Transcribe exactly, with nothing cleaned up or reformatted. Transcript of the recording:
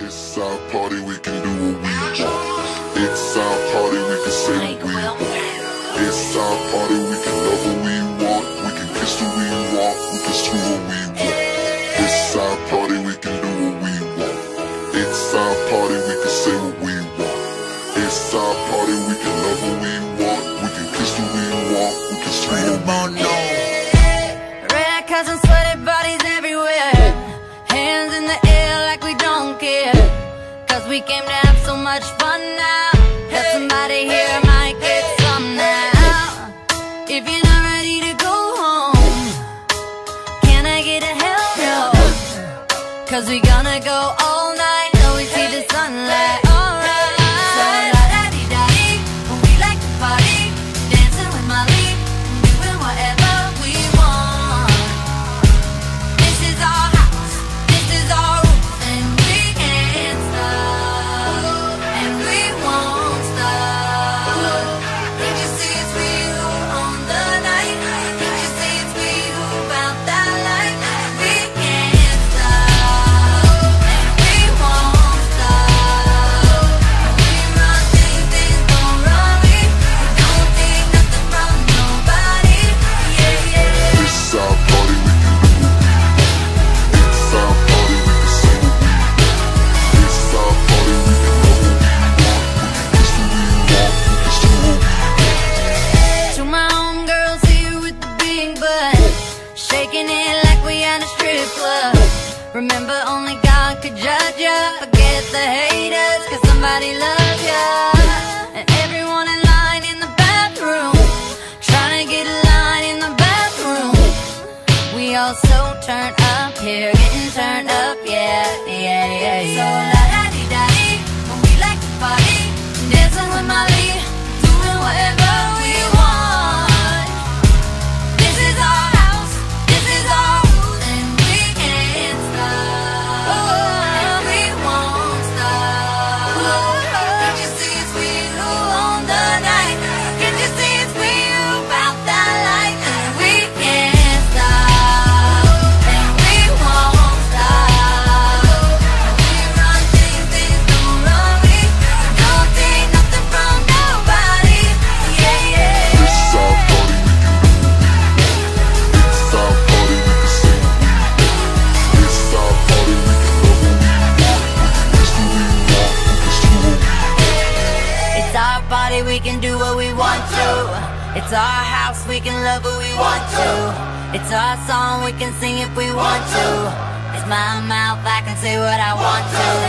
It's our party, we can do what we want. It's our party, we can say what we want. It's our party, we can love what we want. We can kiss who we want, we can screw what we want. It's our party, we can do what we want. It's our party, we can say what we want. It's our party, we can love what we want. We can kiss who we want, we can screw what we want. Red cousins, sweaty bodies everywhere. Hands in the air like we don't care. Cause we came to have so much fun now. That somebody here might get some now. If you're not ready to go home, can I get a hell no? Cause we gonna go all night till we see the sunlight. Alright. So la-da-dee-da-dee, we like to party, dancing with Molly, doing whatever we want. This is our house, this is our roots, and we can't stop, and we won't stop. Can't you see it's we who own the night? Can't you see it's we who found that light? We can't stop, and we won't stop. We run things, things don't run me. We don't take nothing from nobody. Yeah, yeah. It's our party, we can do what we want. It's our party, we can say what we want. It's our party, we can love what we want. We can kiss who we want, we can screw what we want. To my homegirls here with the big butt, shaking it like we at a strip club. Remember, only God could judge ya. Forget the haters, cause somebody loves ya. And everyone in line in the bathroom, trying to get a line in the bathroom. We all so turned up here, getting turned up, yeah, yeah, yeah, yeah. So la-da-dee-da-dee, we like to party, dancing with Molly, doing whatever we want. This is our house, this is our rules, and we can't stop, and we won't stop. Can't you see it's we who own the night? Can't you see it's we who found that light? And we can't stop, and we won't stop. We run things, things don't run me. We don't take nothing from nobody. Yeah, yeah. It's our party, we can do what we want. It's our party, we can say what we want. It's our party, we can love what we want. We can kiss who we want, we can screw what we want. It's our party, we can do what we want to. It's our house, we can love who we want to. It's our song, we can sing if we want to. It's my mouth, I can say what I want to.